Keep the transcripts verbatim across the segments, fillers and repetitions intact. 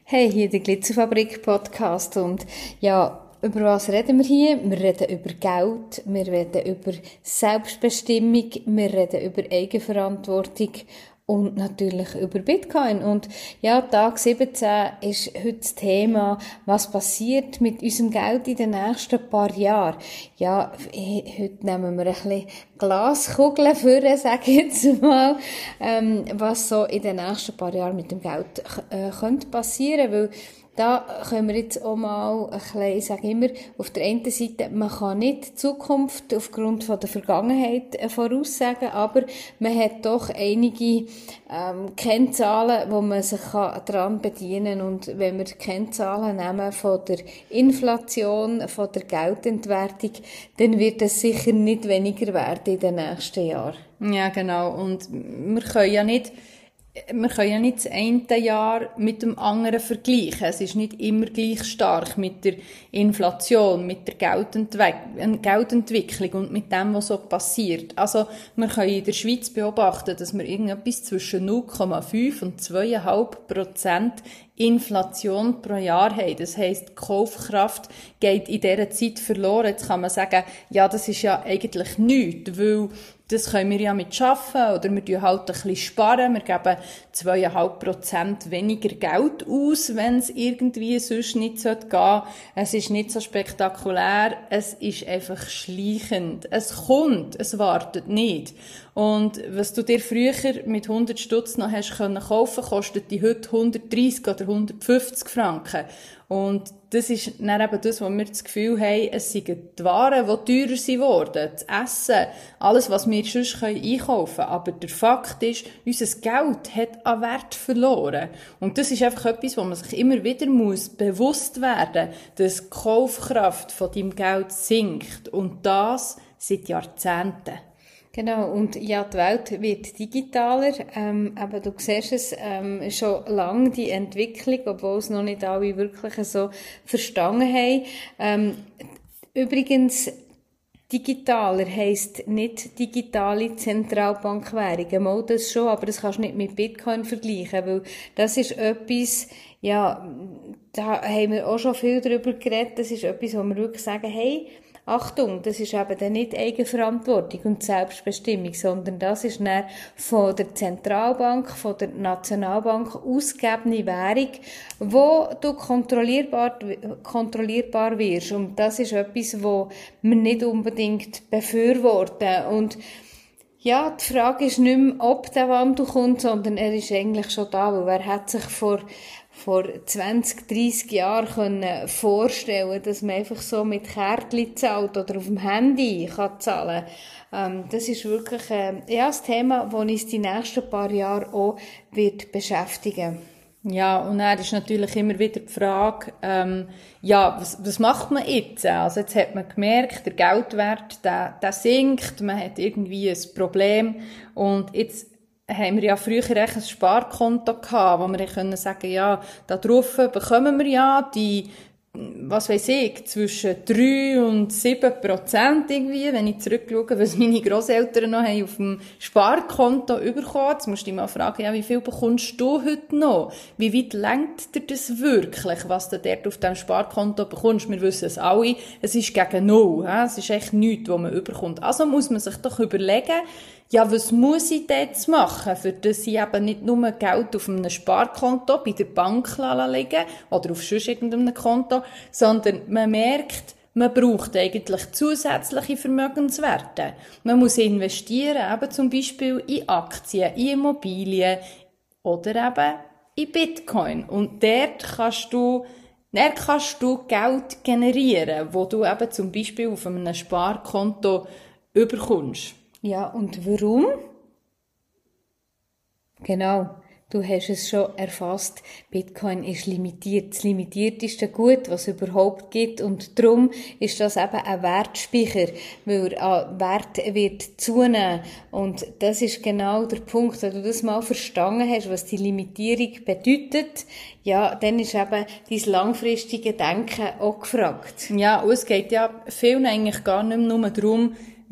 Hey, hier der Glitzerfabrik-Podcast und ja, über was reden wir hier? Wir reden über Geld, wir reden über Selbstbestimmung, wir reden über Eigenverantwortung und natürlich über Bitcoin. Und ja, Tag siebzehn ist heute das Thema, was passiert mit unserem Geld in den nächsten paar Jahren. Ja, heute nehmen wir ein bisschen Glaskugeln vor, sage ich jetzt mal, ähm, was so in den nächsten paar Jahren mit dem Geld äh, könnte passieren, weil da können wir jetzt auch mal ein bisschen, ich sage immer, auf der einen Seite, man kann nicht die Zukunft aufgrund von der Vergangenheit voraussagen, aber man hat doch einige ähm, Kennzahlen, wo man sich daran bedienen kann. Und wenn wir die Kennzahlen nehmen von der Inflation, von der Geldentwertung, dann wird es sicher nicht weniger werden in den nächsten Jahren. Ja, genau. Und wir können ja nicht Wir können ja nicht das eine Jahr mit dem anderen vergleichen. Es ist nicht immer gleich stark mit der Inflation, mit der Geldentwe- Geldentwicklung und mit dem, was so passiert. Also, wir können in der Schweiz beobachten, dass wir irgendetwas zwischen null Komma fünf und zwei Komma fünf Prozent Inflation pro Jahr haben. Das heisst, die Kaufkraft geht in dieser Zeit verloren. Jetzt kann man sagen, ja, das ist ja eigentlich nichts, weil das können wir ja mit schaffen oder wir tun halt ein bisschen sparen. Wir geben zwei Komma fünf Prozent weniger Geld aus, wenn es irgendwie sonst nicht gehen sollte. Es ist nicht so spektakulär, es ist einfach schleichend. Es kommt, es wartet nicht. Und was du dir früher mit hundert Stutz noch hast können kaufen, kostet die heute hundertdreissig oder hundertfünfzig Franken. Und das ist dann eben das, wo wir das Gefühl haben, es sind die Waren, die teurer sind worden, das Essen, alles, was wir sonst einkaufen können. Aber der Fakt ist, unser Geld hat an Wert verloren. Und das ist einfach etwas, wo man sich immer wieder muss bewusst werden muss, dass die Kaufkraft von deinem Geld sinkt. Und das seit Jahrzehnten. Genau, und ja, die Welt wird digitaler, ähm, aber du siehst es ähm, schon lange, die Entwicklung, obwohl es noch nicht alle wirklich so verstanden haben. Ähm, übrigens, digitaler heisst nicht digitale Zentralbankwährungen, mal das schon, aber das kannst du nicht mit Bitcoin vergleichen, weil das ist etwas, ja, da haben wir auch schon viel darüber geredet, das ist etwas, wo wir wirklich sagen, hey, Achtung, das ist eben dann nicht Eigenverantwortung und Selbstbestimmung, sondern das ist dann von der Zentralbank, von der Nationalbank ausgegebene Währung, wo du kontrollierbar, kontrollierbar wirst. Und das ist etwas, wo wir nicht unbedingt befürworten. Und ja, die Frage ist nicht mehr, ob der Wandel kommt, sondern er ist eigentlich schon da, weil wer hat sich vor vor zwanzig, dreissig Jahren können vorstellen, dass man einfach so mit Kärtchen zahlt oder auf dem Handy kann zahlen. Ähm, das ist wirklich äh, ja, das Thema, das uns die nächsten paar Jahre auch wird beschäftigen. Ja, und dann ist natürlich immer wieder die Frage, ähm, ja, was, was macht man jetzt? Also jetzt hat man gemerkt, der Geldwert, der, der sinkt, man hat irgendwie ein Problem und jetzt haben wir ja früher ein Sparkonto gehabt, wo wir können sagen, ja, da drauf bekommen wir ja die, was weiss ich, zwischen drei und sieben Prozent irgendwie, wenn ich zurückschaue, was meine Grosseltern noch haben auf dem Sparkonto bekommen. Jetzt musst du dich mal fragen, ja, wie viel bekommst du heute noch? Wie weit lenkt dir das wirklich, was du dort auf dem Sparkonto bekommst? Wir wissen es alle, es ist gegen null, he? Es ist echt nichts, was man überkommt. Also muss man sich doch überlegen, ja, was muss ich jetzt machen, für das ich eben nicht nur Geld auf einem Sparkonto bei der Bank liegen oder auf sonst irgendeinem Konto, sondern man merkt, man braucht eigentlich zusätzliche Vermögenswerte. Man muss investieren, eben zum Beispiel in Aktien, in Immobilien oder eben in Bitcoin. Und dort kannst du, dort kannst du Geld generieren, wo du eben zum Beispiel auf einem Sparkonto überkommst. Ja, und warum? Genau, du hast es schon erfasst. Bitcoin ist limitiert. Das limitierteste Gut, was es überhaupt gibt. Und darum ist das eben ein Wertspeicher, weil er Wert wird zunehmen. Und das ist genau der Punkt. Wenn du das mal verstanden hast, was die Limitierung bedeutet, ja, dann ist eben dein langfristige Denken auch gefragt. Ja, und es geht ja vielen eigentlich gar nicht mehr nur darum,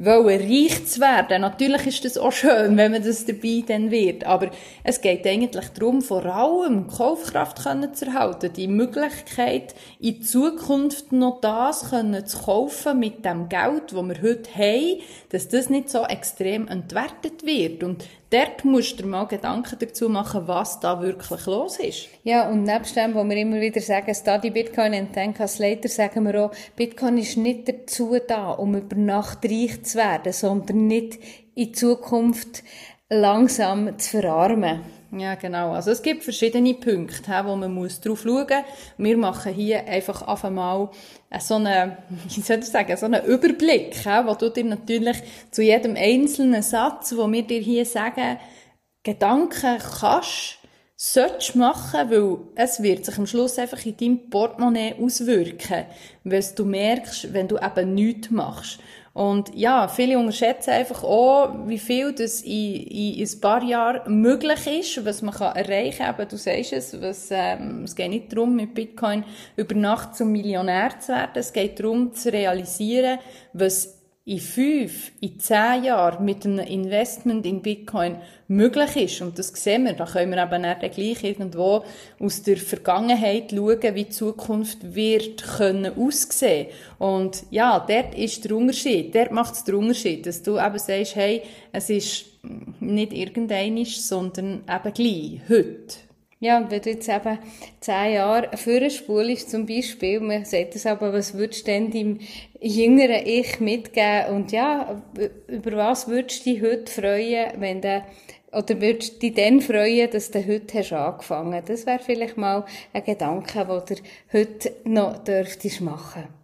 wollen, reich zu werden. Natürlich ist das auch schön, wenn man das dabei dann wird. Aber es geht eigentlich darum, vor allem Kaufkraft können zu erhalten. Die Möglichkeit, in Zukunft noch das können zu kaufen mit dem Geld, das wir heute haben, dass das nicht so extrem entwertet wird. Und dort musst du dir mal Gedanken dazu machen, was da wirklich los ist. Ja, und nebst dem, wo wir immer wieder sagen, study Bitcoin and thank us later, sagen wir auch, Bitcoin ist nicht dazu da, um über Nacht reich zu werden, sondern nicht in Zukunft langsam zu verarmen. Ja, genau. Also es gibt verschiedene Punkte, wo man muss drauf schauen muss. Wir machen hier einfach auf einmal so einen, wie soll ich sagen, so einen Überblick, wo du dir natürlich zu jedem einzelnen Satz, wo wir dir hier sagen, Gedanken kannst, solltest machen, weil es wird sich am Schluss einfach in deinem Portemonnaie auswirken, weil du merkst, wenn du eben nichts machst. Und ja, viele unterschätzen einfach auch, wie viel das in, in ein paar Jahren möglich ist, was man kann erreichen kann. Du sagst es, was, ähm, es geht nicht darum, mit Bitcoin über Nacht zum Millionär zu werden. Es geht darum, zu realisieren, was in fünf, in zehn Jahren mit einem Investment in Bitcoin möglich ist. Und das sehen wir. Da können wir eben nicht gleich irgendwo aus der Vergangenheit schauen, wie die Zukunft wird können aussehen. Und ja, dort ist der Unterschied. Dort macht es den Unterschied, dass du eben sagst, hey, es ist nicht irgendeinisch, sondern eben gleich, heute. Ja, und wenn du jetzt eben zehn Jahre vorspulst zum Beispiel, man sagt das aber, was würdest du denn deinem jüngeren Ich mitgeben? Und ja, über was würdest du dich heute freuen, wenn du, oder würdest du dich dann freuen, dass du heute hast angefangen? Das wäre vielleicht mal ein Gedanke, den du heute noch dürftest machen.